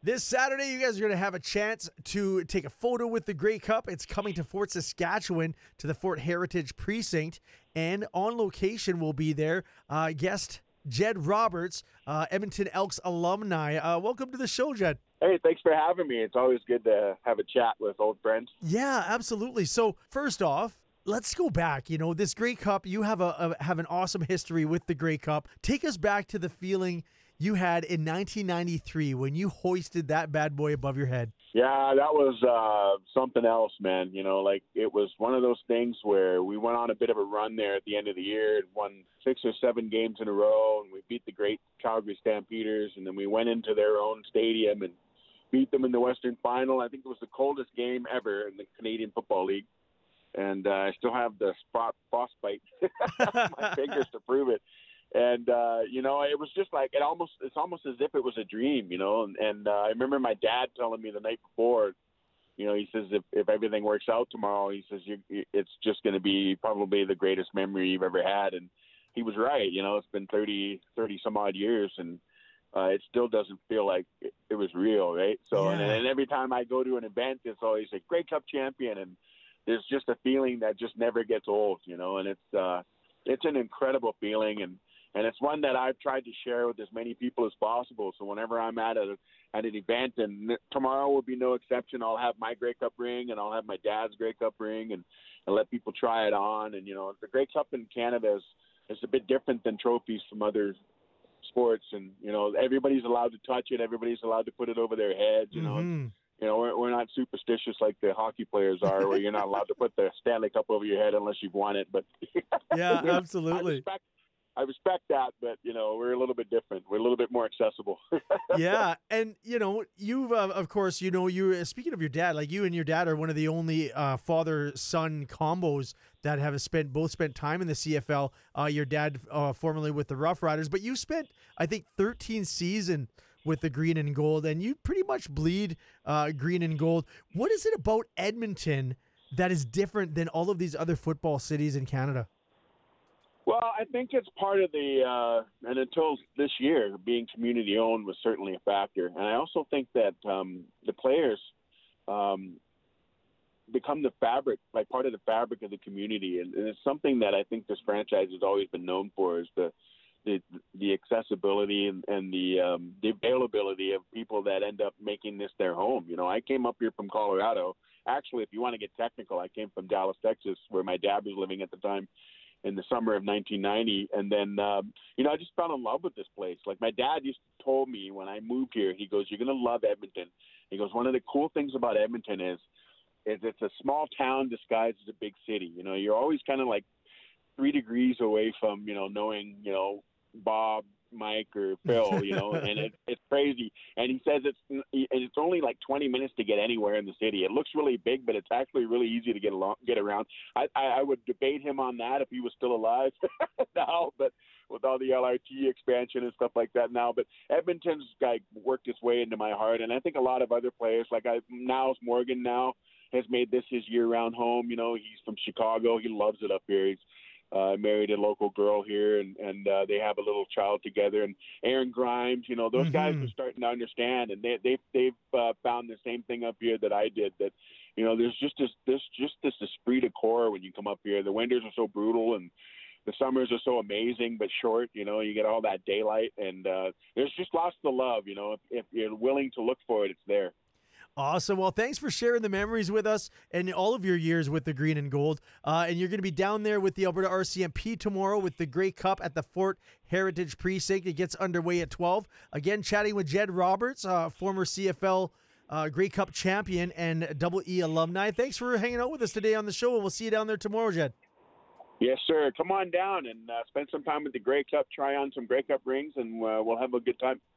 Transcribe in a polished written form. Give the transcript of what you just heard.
This Saturday, you guys are going to have a chance to take a photo with the Grey Cup. It's coming to Fort Saskatchewan to the Fort Heritage Precinct. And on location will be there guest Jed Roberts, Edmonton Elks alumni. Welcome to the show, Jed. Hey, thanks for having me. It's always good to have a chat with old friends. Yeah, absolutely. So first off, let's go back. You know, this Grey Cup, you have have an awesome history with the Grey Cup. Take us back to the feeling you had in 1993 when you hoisted that bad boy above your head. Yeah, that was something else, man. You know, like it was one of those things where we went on a bit of a run there at the end of the year and won 6 or 7 games in a row, and we beat the great Calgary Stampeders, and then we went into their own stadium and beat them in the Western Final. I think it was the coldest game ever in the Canadian Football League, and I still have the frostbite on my fingers to prove it. And you know, it was just like it's almost as if it was a dream, you know. And I remember my dad telling me the night before, you know, he says if everything works out tomorrow, he says it's just going to be probably the greatest memory you've ever had. And he was right. You know, it's been 30 some odd years, and it still doesn't feel like it was real, right? So, Yeah. and every time I go to an event, it's always a Grey Cup champion, and there's just a feeling that just never gets old, you know. And it's an incredible feeling, and it's one that I've tried to share with as many people as possible. So whenever I'm at an event, and tomorrow will be no exception, I'll have my Grey Cup ring and I'll have my dad's Grey Cup ring and let people try it on. And, you know, the Grey Cup in Canada is a bit different than trophies from other sports. And, you know, everybody's allowed to touch it. Everybody's allowed to put it over their heads, you know. Mm-hmm. You know, we're not superstitious like the hockey players are, where you're not allowed to put the Stanley Cup over your head unless you've won it. But Yeah, absolutely. I respect that, but, you know, we're a little bit different. We're a little bit more accessible. Yeah, and, you know, you've, of course, you know, speaking of your dad, like you and your dad are one of the only father-son combos that have both spent time in the CFL. Your dad formerly with the Rough Riders, but you spent, I think, 13 seasons with the Green and Gold, and you pretty much bleed green and gold. What is it about Edmonton that is different than all of these other football cities in Canada? Well, I think it's part of and until this year, being community-owned was certainly a factor. And I also think that the players become the fabric, like part of the fabric of the community. And it's something that I think this franchise has always been known for, is the accessibility and the availability of people that end up making this their home. You know, I came up here from Colorado. Actually, if you want to get technical, I came from Dallas, Texas, where my dad was living at the time, in the summer of 1990. And then, you know, I just fell in love with this place. Like my dad told me when I moved here, he goes, "You're going to love Edmonton." He goes, "One of the cool things about Edmonton is it's a small town disguised as a big city. You know, you're always kind of like 3 degrees away from, you know, knowing, you know, Bob, Mike, or Phil, you know," and it's crazy. And he says it's only like 20 minutes to get anywhere in the city. It looks really big, but it's actually really easy to get around. I would debate him on that if he was still alive now, but with all the LRT expansion and stuff like that now. But Edmonton's worked its way into my heart, and I think a lot of other players, like Niles Morgan now has made this his year-round home. You know, he's from Chicago. He loves it up here. He's married a local girl here, and they have a little child together. And Aaron Grimes, you know, those guys are starting to understand, and they've found the same thing up here that I did. That, you know, there's just this esprit de corps when you come up here. The winters are so brutal, and the summers are so amazing but short. You know, you get all that daylight, and there's just lots of love. You know, if you're willing to look for it, it's there. Awesome. Well, thanks for sharing the memories with us and all of your years with the Green and Gold. And you're going to be down there with the Alberta RCMP tomorrow with the Grey Cup at the Fort Heritage Precinct. It gets underway at 12. Again, chatting with Jed Roberts, former CFL Grey Cup champion and Double E alumni. Thanks for hanging out with us today on the show, and we'll see you down there tomorrow, Jed. Yes, sir. Come on down and spend some time with the Grey Cup. Try on some Grey Cup rings, and we'll have a good time.